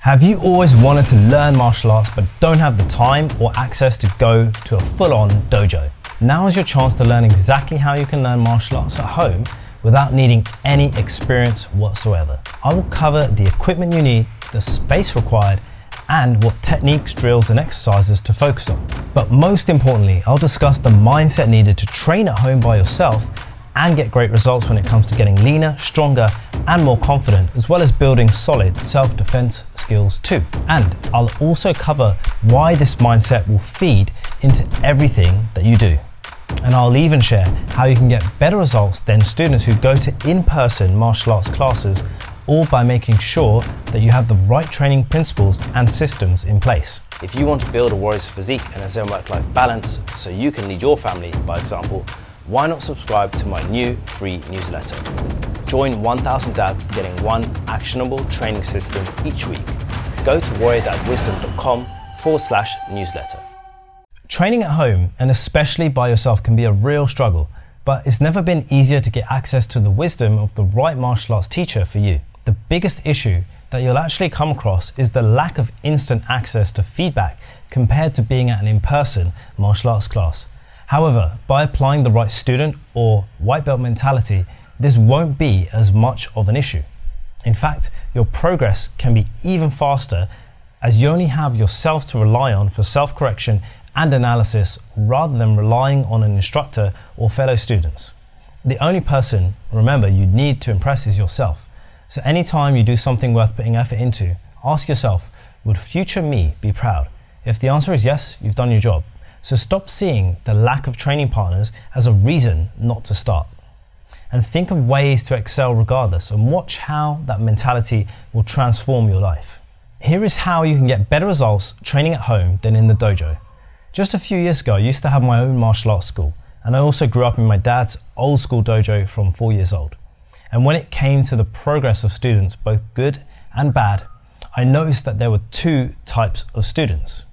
Have you always wanted to learn martial arts but don't have the time or access to go to a full-on dojo? Now is your chance to learn exactly how you can learn martial arts at home without needing any experience whatsoever. I will cover the equipment you need, the space required, and what techniques, drills, and exercises to focus on. But most importantly, I'll discuss the mindset needed to train at home by yourself and get great results when it comes to getting leaner, stronger, and more confident, as well as building solid self-defense skills too. And I'll also cover why this mindset will feed into everything that you do. And I'll even share how you can get better results than students who go to in-person martial arts classes, all by making sure that you have the right training principles and systems in place. If you want to build a warrior's physique and a Zen work-life balance so you can lead your family by example, why not subscribe to my new free newsletter? Join 1000 Dads getting one actionable training system each week. Go to warriordadwisdom.com/newsletter. Training at home, and especially by yourself, can be a real struggle, but it's never been easier to get access to the wisdom of the right martial arts teacher for you. The biggest issue that you'll actually come across is the lack of instant access to feedback compared to being at an in-person martial arts class. However, by applying the right student or white belt mentality, this won't be as much of an issue. In fact, your progress can be even faster as you only have yourself to rely on for self-correction and analysis rather than relying on an instructor or fellow students. The only person, remember, you need to impress is yourself. So anytime you do something worth putting effort into, ask yourself, would future me be proud? If the answer is yes, you've done your job. So stop seeing the lack of training partners as a reason not to start. And think of ways to excel regardless, and watch how that mentality will transform your life. Here is how you can get better results training at home than in the dojo. Just a few years ago, I used to have my own martial arts school, and I also grew up in my dad's old school dojo from 4 years old. And when it came to the progress of students, both good and bad, I noticed that there were two types of students.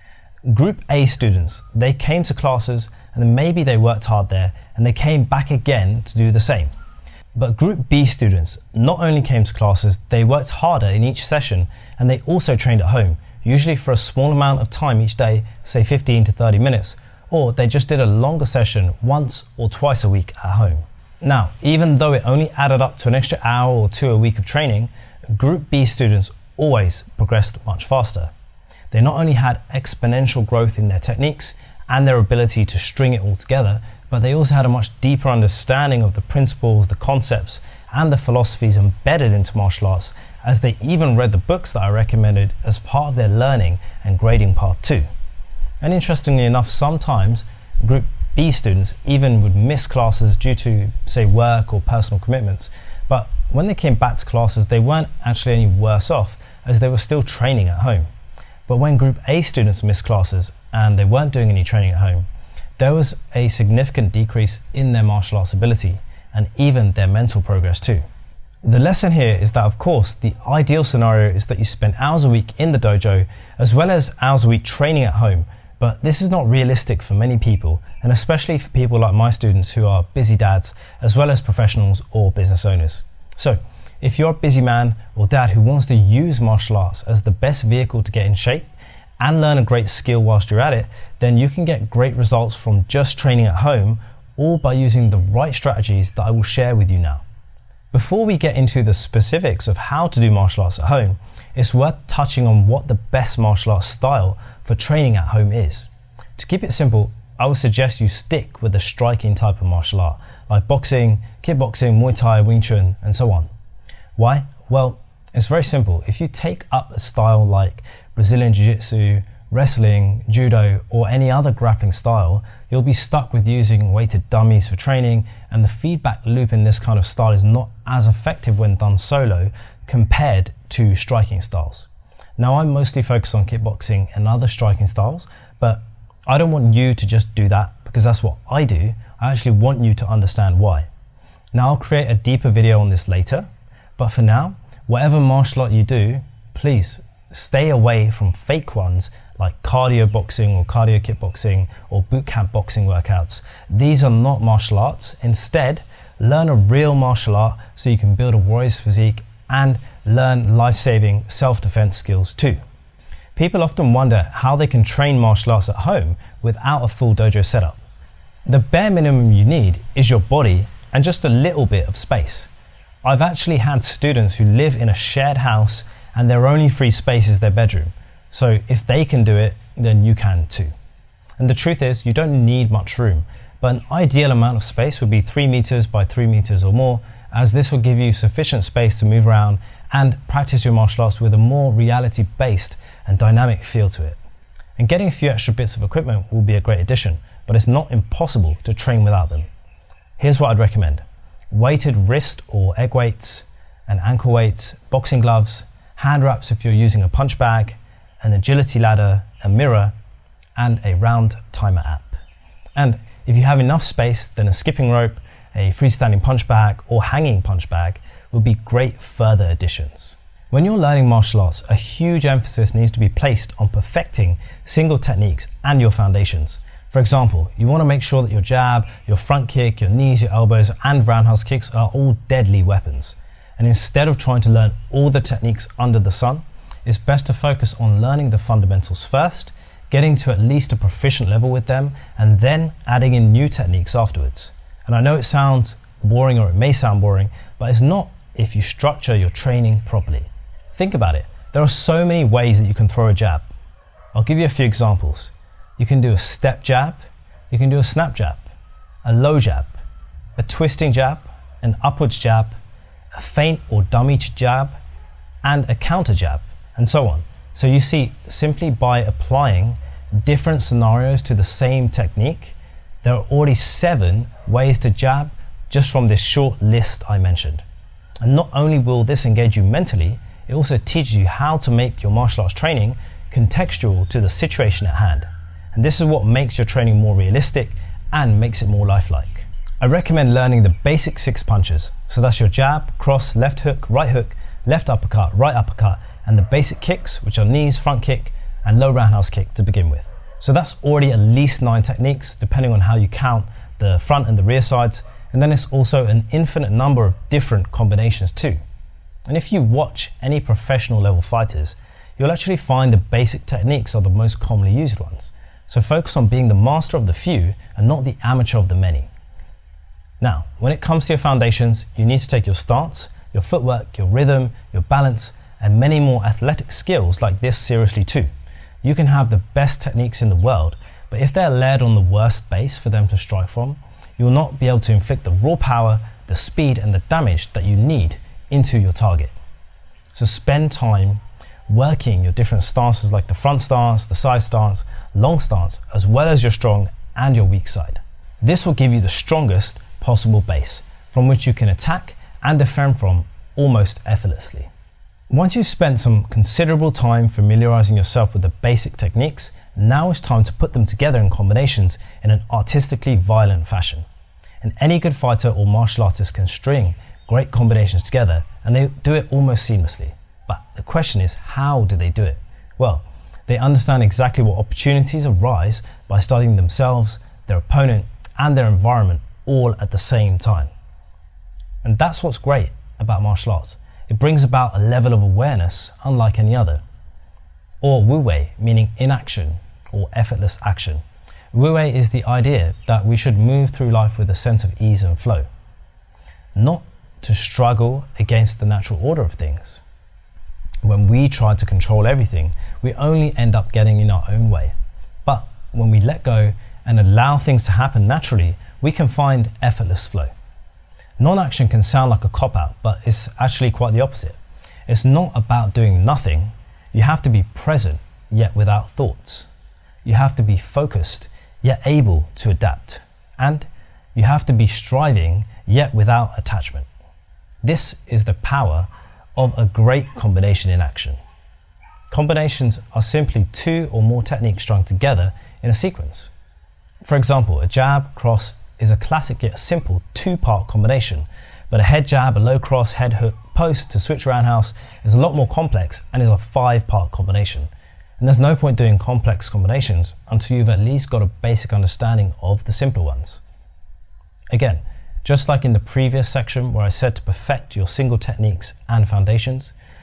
Group A students, they came to classes and then maybe they worked hard there and they came back again to do the same. But Group B students not only came to classes, they worked harder in each session and they also trained at home, usually for a small amount of time each day, say 15 to 30 minutes, or they just did a longer session once or twice a week at home. Now, even though it only added up to an extra hour or two a week of training, Group B students always progressed much faster. They not only had exponential growth in their techniques and their ability to string it all together, but they also had a much deeper understanding of the principles, the concepts, and the philosophies embedded into martial arts, as they even read the books that I recommended as part of their learning and grading part 2. And interestingly enough, sometimes Group B students even would miss classes due to, say, work or personal commitments. But when they came back to classes, they weren't actually any worse off, as they were still training at home. But when Group A students missed classes and they weren't doing any training at home, there was a significant decrease in their martial arts ability and even their mental progress too. The lesson here is that, of course, the ideal scenario is that you spend hours a week in the dojo as well as hours a week training at home, but this is not realistic for many people, and especially for people like my students who are busy dads as well as professionals or business owners. So, if you're a busy man or dad who wants to use martial arts as the best vehicle to get in shape and learn a great skill whilst you're at it, then you can get great results from just training at home, all by using the right strategies that I will share with you now. Before we get into the specifics of how to do martial arts at home, it's worth touching on what the best martial arts style for training at home is. To keep it simple, I would suggest you stick with the striking type of martial art, like boxing, kickboxing, Muay Thai, Wing Chun, and so on. Why? Well, it's very simple. If you take up a style like Brazilian Jiu-Jitsu, wrestling, judo, or any other grappling style, you'll be stuck with using weighted dummies for training, and the feedback loop in this kind of style is not as effective when done solo compared to striking styles. Now, I mostly focus on kickboxing and other striking styles, but I don't want you to just do that because that's what I do. I actually want you to understand why. Now, I'll create a deeper video on this later, but for now, whatever martial art you do, please stay away from fake ones like cardio boxing or cardio kickboxing or boot camp boxing workouts. These are not martial arts. Instead, learn a real martial art so you can build a warrior's physique and learn life-saving self-defense skills too. People often wonder how they can train martial arts at home without a full dojo setup. The bare minimum you need is your body and just a little bit of space. I've actually had students who live in a shared house and their only free space is their bedroom. So if they can do it, then you can too. And the truth is, you don't need much room, but an ideal amount of space would be 3 meters by 3 meters or more, as this will give you sufficient space to move around and practice your martial arts with a more reality-based and dynamic feel to it. And getting a few extra bits of equipment will be a great addition, but it's not impossible to train without them. Here's what I'd recommend: weighted wrist or egg weights, an ankle weight, boxing gloves, hand wraps if you're using a punch bag, an agility ladder, a mirror, and a round timer app. And if you have enough space, then a skipping rope, a freestanding punch bag, or hanging punch bag will be great further additions. When you're learning martial arts, a huge emphasis needs to be placed on perfecting single techniques and your foundations. For example, you want to make sure that your jab, your front kick, your knees, your elbows, and roundhouse kicks are all deadly weapons. And instead of trying to learn all the techniques under the sun, it's best to focus on learning the fundamentals first, getting to at least a proficient level with them, and then adding in new techniques afterwards. And I know it sounds boring, or it may sound boring, but it's not if you structure your training properly. Think about it. There are so many ways that you can throw a jab. I'll give you a few examples. You can do a step jab, you can do a snap jab, a low jab, a twisting jab, an upwards jab, a feint or dummy jab, and a counter jab, and so on. So you see, simply by applying different scenarios to the same technique, there are already 7 ways to jab just from this short list I mentioned. And not only will this engage you mentally, it also teaches you how to make your martial arts training contextual to the situation at hand. And this is what makes your training more realistic and makes it more lifelike. I recommend learning the basic 6 punches. So that's your jab, cross, left hook, left uppercut, right uppercut, and the basic kicks, which are knees, front kick, and low roundhouse kick to begin with. So that's already at least 9 techniques, depending on how you count the front and the rear sides. And then it's also an infinite number of different combinations too. And if you watch any professional level fighters, you'll actually find the basic techniques are the most commonly used ones. So focus on being the master of the few and not the amateur of the many. Now, when it comes to your foundations, you need to take your stance, your footwork, your rhythm, your balance, and many more athletic skills like this seriously too. You can have the best techniques in the world, but if they're laid on the worst base for them to strike from, you will not be able to inflict the raw power, the speed, and the damage that you need into your target. So spend time working your different stances like the front stance, the side stance, long stance, as well as your strong and your weak side. This will give you the strongest possible base from which you can attack and defend from almost effortlessly. Once you've spent some considerable time familiarizing yourself with the basic techniques, now it's time to put them together in combinations in an artistically violent fashion. And any good fighter or martial artist can string great combinations together, and they do it almost seamlessly. But the question is, how do they do it? Well, they understand exactly what opportunities arise by studying themselves, their opponent, and their environment all at the same time. And that's what's great about martial arts. It brings about a level of awareness unlike any other. Or Wu Wei, meaning inaction or effortless action. Wu Wei is the idea that we should move through life with a sense of ease and flow, not to struggle against the natural order of things. When we try to control everything, we only end up getting in our own way. But when we let go and allow things to happen naturally, we can find effortless flow. Non-action can sound like a cop-out, but it's actually quite the opposite. It's not about doing nothing. You have to be present, yet without thoughts. You have to be focused, yet able to adapt. And you have to be striving, yet without attachment. This is the power of a great combination in action. Combinations are simply 2 or more techniques strung together in a sequence. For example, a jab, cross is a classic yet simple 2-part combination, but a head jab, a low cross, head hook, post to switch roundhouse is a lot more complex and is a 5-part combination. And there's no point doing complex combinations until you've at least got a basic understanding of the simpler ones. Again, just like in the previous section where I said to perfect your single techniques and foundations,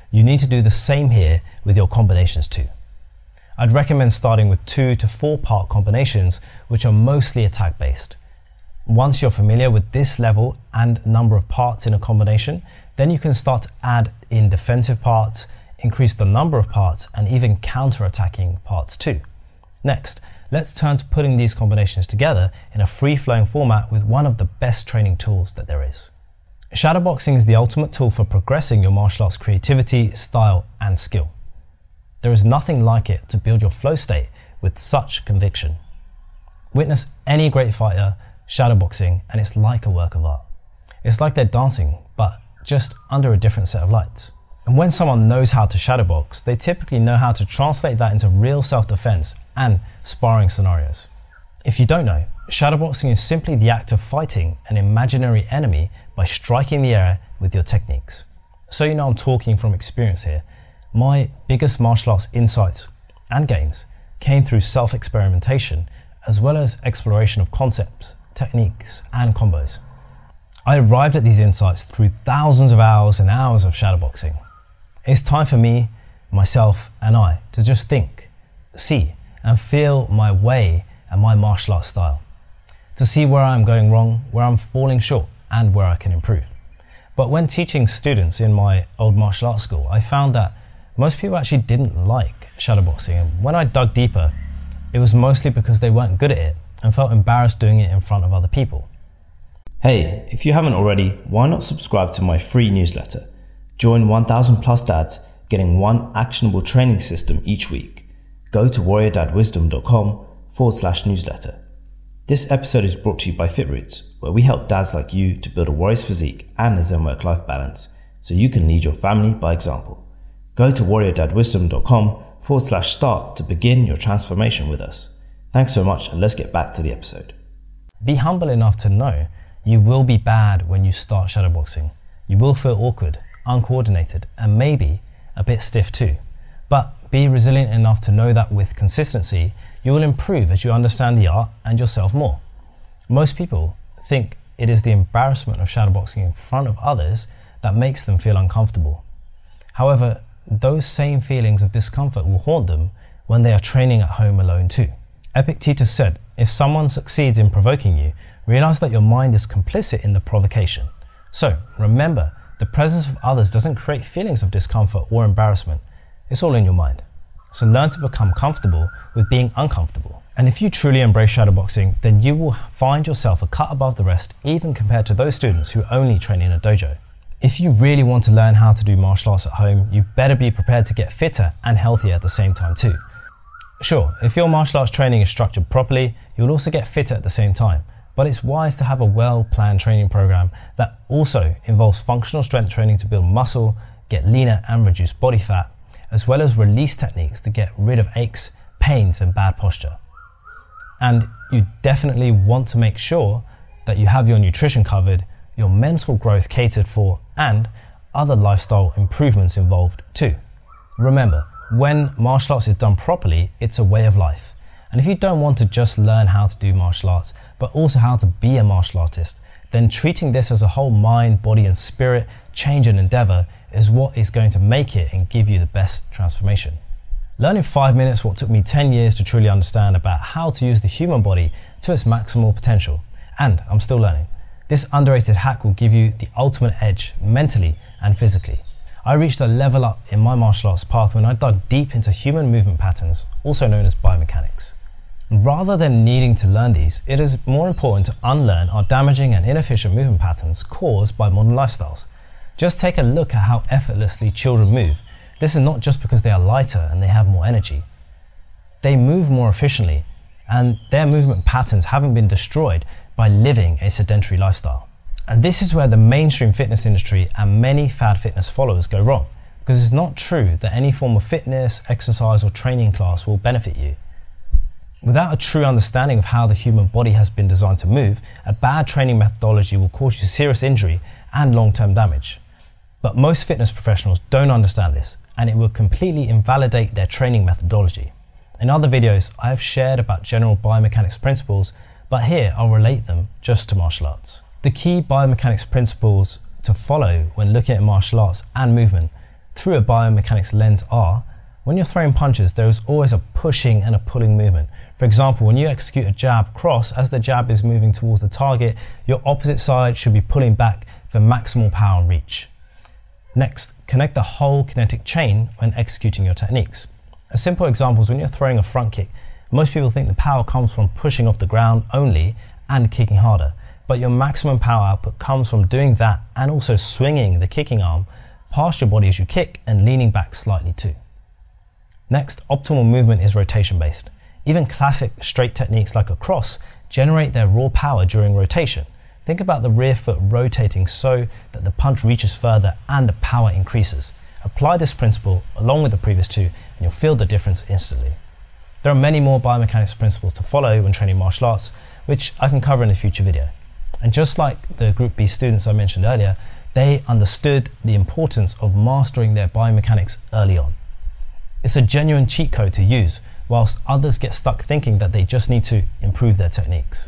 you need to do the same here with your combinations too. I'd recommend starting with 2 to 4 part combinations, which are mostly attack based. Once you're familiar with this level and number of parts in a combination, then you can start to add in defensive parts, increase the number of parts, and even counter-attacking parts too. Next, let's turn to putting these combinations together in a free-flowing format with one of the best training tools that there is. Shadowboxing is the ultimate tool for progressing your martial arts creativity, style, and skill. There is nothing like it to build your flow state with such conviction. Witness any great fighter shadowboxing and it's like a work of art. It's like they're dancing, but just under a different set of lights. And when someone knows how to shadowbox, they typically know how to translate that into real self-defense and sparring scenarios. If you don't know, shadowboxing is simply the act of fighting an imaginary enemy by striking the air with your techniques. So you know I'm talking from experience here. My biggest martial arts insights and gains came through self-experimentation as well as exploration of concepts, techniques, and combos. I arrived at these insights through thousands of hours and hours of shadowboxing. It's time for me, myself, and I to just think, see, and feel my way and my martial arts style. To see where I'm going wrong, where I'm falling short, and where I can improve. But when teaching students in my old martial arts school, I found that most people actually didn't like shadowboxing. And when I dug deeper, it was mostly because they weren't good at it and felt embarrassed doing it in front of other people. Hey, if you haven't already, why not subscribe to my free newsletter? Join 1000 plus dads getting one actionable training system each week. Go to warriordadwisdom.com/newsletter. This episode is brought to you by FitRoots, where we help dads like you to build a warrior's physique and a Zen work-life balance so you can lead your family by example. Go to warriordadwisdom.com/start to begin your transformation with us. Thanks so much, and let's get back to the episode. Be humble enough to know you will be bad when you start shadowboxing. You will feel awkward, uncoordinated, and maybe a bit stiff too. But be resilient enough to know that with consistency, you will improve as you understand the art and yourself more. Most people think it is the embarrassment of shadowboxing in front of others that makes them feel uncomfortable. However, those same feelings of discomfort will haunt them when they are training at home alone too. Epictetus said, if someone succeeds in provoking you, realize that your mind is complicit in the provocation. So remember, the presence of others doesn't create feelings of discomfort or embarrassment. It's all in your mind. So learn to become comfortable with being uncomfortable. And if you truly embrace shadowboxing, then you will find yourself a cut above the rest, even compared to those students who only train in a dojo. If you really want to learn how to do martial arts at home, you better be prepared to get fitter and healthier at the same time too. Sure, if your martial arts training is structured properly, you'll also get fitter at the same time. But it's wise to have a well-planned training program that also involves functional strength training to build muscle, get leaner and reduce body fat, as well as release techniques to get rid of aches, pains, and bad posture. And you definitely want to make sure that you have your nutrition covered, your mental growth catered for, and other lifestyle improvements involved too. Remember, when martial arts is done properly, it's a way of life. And if you don't want to just learn how to do martial arts, but also how to be a martial artist, then treating this as a whole mind, body, and spirit change and endeavor is what is going to make it and give you the best transformation. Learn in 5 minutes what took me 10 years to truly understand about how to use the human body to its maximal potential. And I'm still learning. This underrated hack will give you the ultimate edge mentally and physically. I reached a level up in my martial arts path when I dug deep into human movement patterns, also known as biomechanics. Rather than needing to learn these, it is more important to unlearn our damaging and inefficient movement patterns caused by modern lifestyles. Just take a look at how effortlessly children move. This is not just because they are lighter and they have more energy. They move more efficiently, and their movement patterns haven't been destroyed by living a sedentary lifestyle. And this is where the mainstream fitness industry and many fad fitness followers go wrong, because it's not true that any form of fitness, exercise, or training class will benefit you. Without a true understanding of how the human body has been designed to move, a bad training methodology will cause you serious injury and long-term damage. But most fitness professionals don't understand this, and it will completely invalidate their training methodology. In other videos, I have shared about general biomechanics principles, but here I'll relate them just to martial arts. The key biomechanics principles to follow when looking at martial arts and movement through a biomechanics lens are, when you're throwing punches, there is always a pushing and a pulling movement. For example, when you execute a jab cross, as the jab is moving towards the target, your opposite side should be pulling back for maximal power and reach. Next, connect the whole kinetic chain when executing your techniques. A simple example is when you're throwing a front kick. Most people think the power comes from pushing off the ground only and kicking harder, but your maximum power output comes from doing that and also swinging the kicking arm past your body as you kick and leaning back slightly too. Next, optimal movement is rotation based. Even classic straight techniques like a cross generate their raw power during rotation. Think about the rear foot rotating so that the punch reaches further and the power increases. Apply this principle along with the previous two and you'll feel the difference instantly. There are many more biomechanics principles to follow when training martial arts, which I can cover in a future video. And just like the Group B students I mentioned earlier, they understood the importance of mastering their biomechanics early on. It's a genuine cheat code to use, whilst others get stuck thinking that they just need to improve their techniques.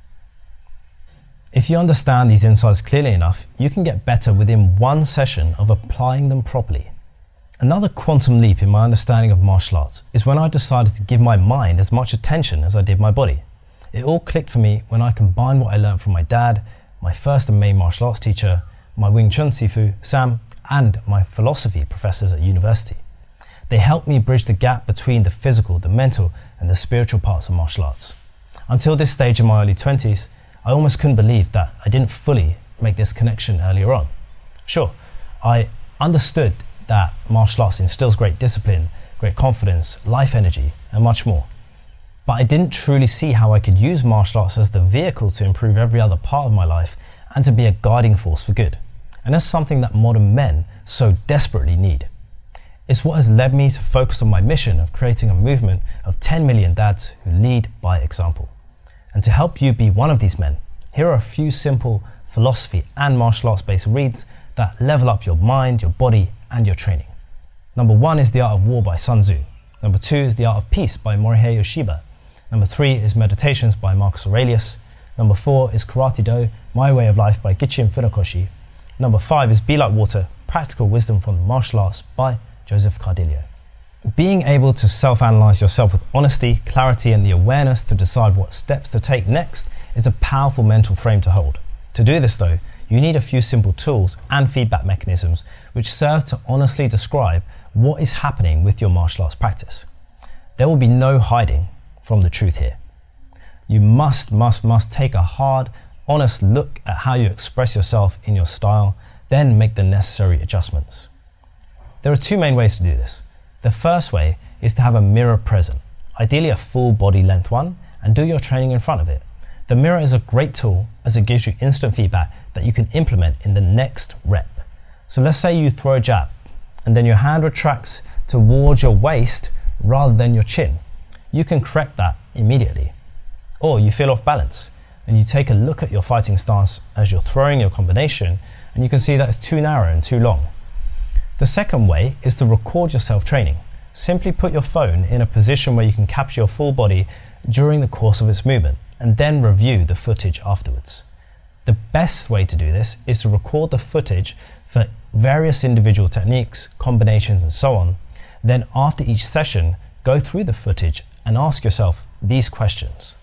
If you understand these insights clearly enough, you can get better within one session of applying them properly. Another quantum leap in my understanding of martial arts is when I decided to give my mind as much attention as I did my body. It all clicked for me when I combined what I learned from my dad, my first and main martial arts teacher, my Wing Chun Sifu, Sam, and my philosophy professors at university. They helped me bridge the gap between the physical, the mental, and the spiritual parts of martial arts. Until this stage in my early 20s, I almost couldn't believe that I didn't fully make this connection earlier on. Sure, I understood that martial arts instills great discipline, great confidence, life energy, and much more. But I didn't truly see how I could use martial arts as the vehicle to improve every other part of my life and to be a guiding force for good. And that's something that modern men so desperately need. It's what has led me to focus on my mission of creating a movement of 10 million dads who lead by example. And to help you be one of these men, here are a few simple philosophy and martial arts based reads that level up your mind, your body, and your training. Number 1 is The Art of War by Sun Tzu. Number 2 is The Art of Peace by Morihei Ueshiba. Number 3 is Meditations by Marcus Aurelius. Number 4 is Karate Do, My Way of Life by Gichin Funakoshi. Number 5 is Be Like Water, Practical Wisdom from the Martial Arts by Joseph Cardillo. Being able to self-analyze yourself with honesty, clarity, and the awareness to decide what steps to take next is a powerful mental frame to hold. To do this though, you need a few simple tools and feedback mechanisms which serve to honestly describe what is happening with your martial arts practice. There will be no hiding from the truth here. You must take a hard, honest look at how you express yourself in your style, then make the necessary adjustments. There are 2 main ways to do this. The first way is to have a mirror present, ideally a full body length one, and do your training in front of it. The mirror is a great tool as it gives you instant feedback that you can implement in the next rep. So let's say you throw a jab and then your hand retracts towards your waist rather than your chin. You can correct that immediately. Or you feel off balance and you take a look at your fighting stance as you're throwing your combination and you can see that it's too narrow and too long. The second way is to record yourself training. Simply put your phone in a position where you can capture your full body during the course of its movement and then review the footage afterwards. The best way to do this is to record the footage for various individual techniques, combinations, and so on. Then after each session, go through the footage and ask yourself these questions.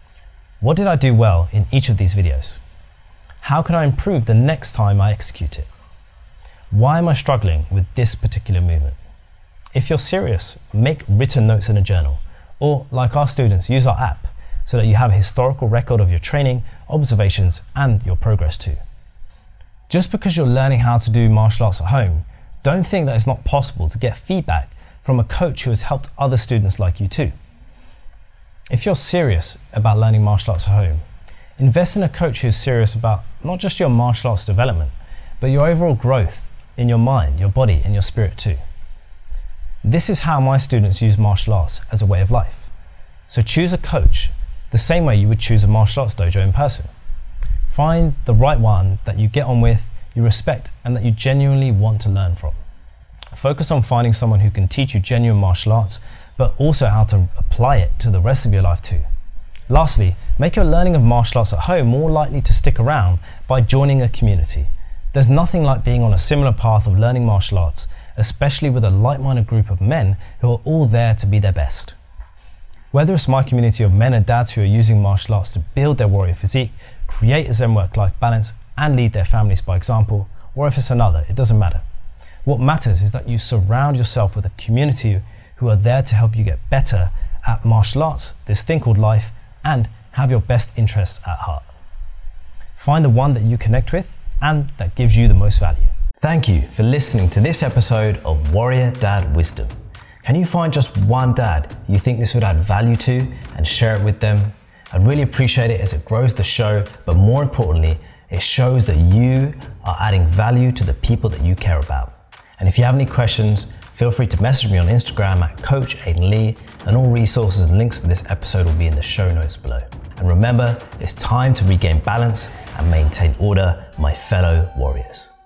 What did I do well in each of these videos? How can I improve the next time I execute it? Why am I struggling with this particular movement? If you're serious, make written notes in a journal, or like our students, use our app so that you have a historical record of your training, observations, and your progress too. Just because you're learning how to do martial arts at home, don't think that it's not possible to get feedback from a coach who has helped other students like you too. If you're serious about learning martial arts at home, invest in a coach who's serious about not just your martial arts development, but your overall growth in your mind, your body, and your spirit too. This is how my students use martial arts as a way of life. So choose a coach the same way you would choose a martial arts dojo in person. Find the right one that you get on with, you respect, and that you genuinely want to learn from. Focus on finding someone who can teach you genuine martial arts, but also how to apply it to the rest of your life too. Lastly, make your learning of martial arts at home more likely to stick around by joining a community. There's nothing like being on a similar path of learning martial arts especially with a like-minded group of men who are all there to be their best. Whether it's my community of men and dads who are using martial arts to build their warrior physique, create a Zen work-life balance, and lead their families by example, or if it's another, it doesn't matter. What matters is that you surround yourself with a community who are there to help you get better at martial arts, this thing called life, and have your best interests at heart. Find the one that you connect with and that gives you the most value. Thank you for listening to this episode of Warrior Dad Wisdom. Can you find just one dad you think this would add value to and share it with them? I'd really appreciate it as it grows the show, but more importantly, it shows that you are adding value to the people that you care about. And if you have any questions, feel free to message me on Instagram at Coach Aidan Lee, and all resources and links for this episode will be in the show notes below. And remember, it's time to regain balance and maintain order, my fellow warriors.